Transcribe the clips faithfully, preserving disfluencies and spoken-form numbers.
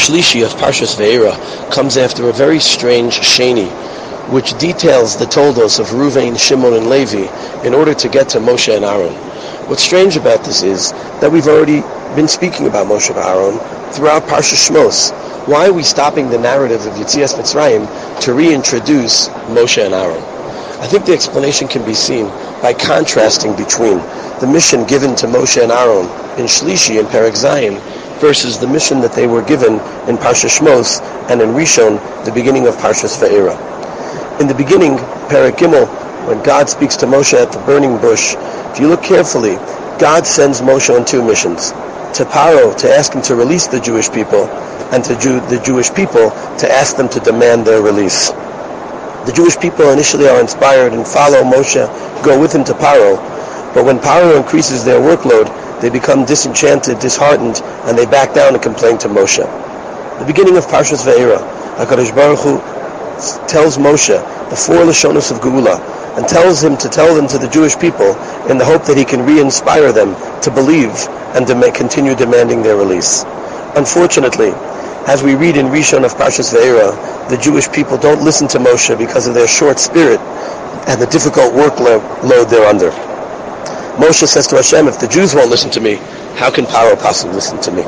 Shlishi of Parshas Ve'era comes after a very strange Sheni, which details the toldos of Ruvain, Shimon, and Levi in order to get to Moshe and Aaron. What's strange about this is that we've already been speaking about Moshe and Aaron throughout Parshas Shmos. Why are we stopping the narrative of Yetzias Mitzrayim to reintroduce Moshe and Aaron? I think the explanation can be seen by contrasting between the mission given to Moshe and Aaron in Shlishi and Perek Zayin versus the mission that they were given in Parshas Shmos and in Rishon, the beginning of Parshas Ve'era. In the beginning, Perek Gimel, when God speaks to Moshe at the burning bush, if you look carefully, God sends Moshe on two missions. To Paro, to ask him to release the Jewish people, and to Jew, the Jewish people to ask them to demand their release. The Jewish people initially are inspired and follow Moshe, go with him to Paro, but when Paro increases their workload, they become disenchanted, disheartened, and they back down and complain to Moshe. The beginning of Parshas Ve'era, HaKadosh Baruch Hu tells Moshe the four Lashonos of Geula, and tells him to tell them to the Jewish people in the hope that he can re-inspire them to believe and to make, continue demanding their release. Unfortunately, as we read in Rishon of Parshas Ve'era, the Jewish people don't listen to Moshe because of their short spirit and the difficult workload they're under. Moshe says to Hashem, if the Jews won't listen to me, how can Paro possibly listen to me?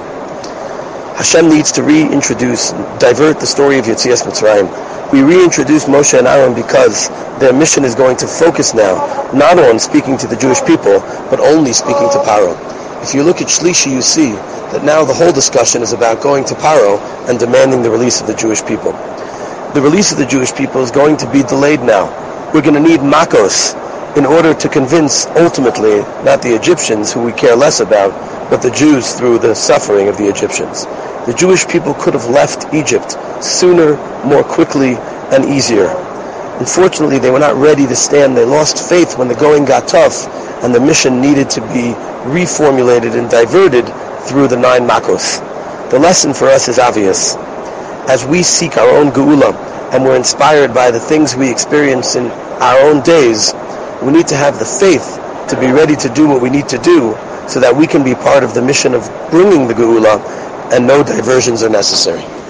Hashem needs to reintroduce, divert the story of Yetzias Mitzrayim. We reintroduce Moshe and Aaron because their mission is going to focus now, not on speaking to the Jewish people, but only speaking to Paro. If you look at Shlishi, you see that now the whole discussion is about going to Paro and demanding the release of the Jewish people. The release of the Jewish people is going to be delayed now. We're going to need Makos in order to convince, ultimately, not the Egyptians, who we care less about, but the Jews through the suffering of the Egyptians. The Jewish people could have left Egypt sooner, more quickly, and easier. Unfortunately, they were not ready to stand. They lost faith when the going got tough, and the mission needed to be reformulated and diverted through the nine Makos. The lesson for us is obvious. As we seek our own Geula, and we're inspired by the things we experience in our own days, we need to have the faith to be ready to do what we need to do so that we can be part of the mission of bringing the Geula, and no diversions are necessary.